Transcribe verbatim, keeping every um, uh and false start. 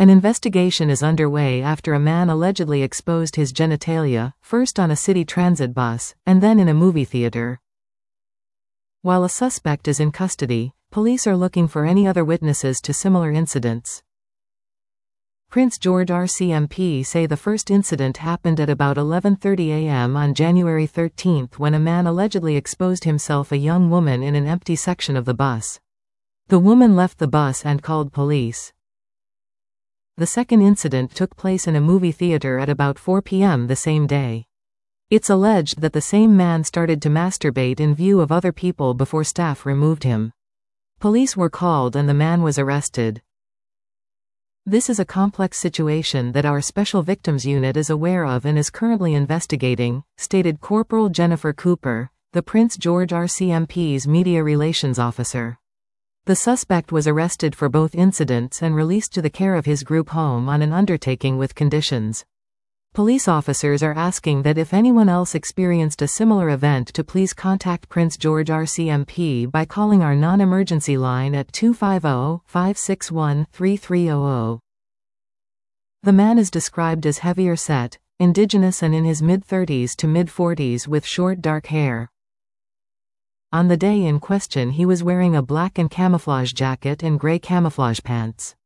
An investigation is underway after a man allegedly exposed his genitalia, first on a city transit bus, and then in a movie theater. While a suspect is in custody, police are looking for any other witnesses to similar incidents. Prince George R C M P say the first incident happened at about eleven thirty a m on January thirteenth when a man allegedly exposed himself a young woman in an empty section of the bus. The woman left the bus and called police. The second incident took place in a movie theater at about four p m the same day. It's alleged that the same man started to masturbate in view of other people before staff removed him. Police were called and the man was arrested. This is a complex situation that our Special Victims Unit is aware of and is currently investigating, stated Corporal Jennifer Cooper, the Prince George R C M P's Media Relations Officer. The suspect was arrested for both incidents and released to the care of his group home on an undertaking with conditions. Police officers are asking that if anyone else experienced a similar event to please contact Prince George R C M P by calling our non-emergency line at two five zero, five six one, three three zero zero. The man is described as heavier set, indigenous and in his mid-thirties to mid-forties with short dark hair. On the day in question he was wearing a black and camouflage jacket and gray camouflage pants.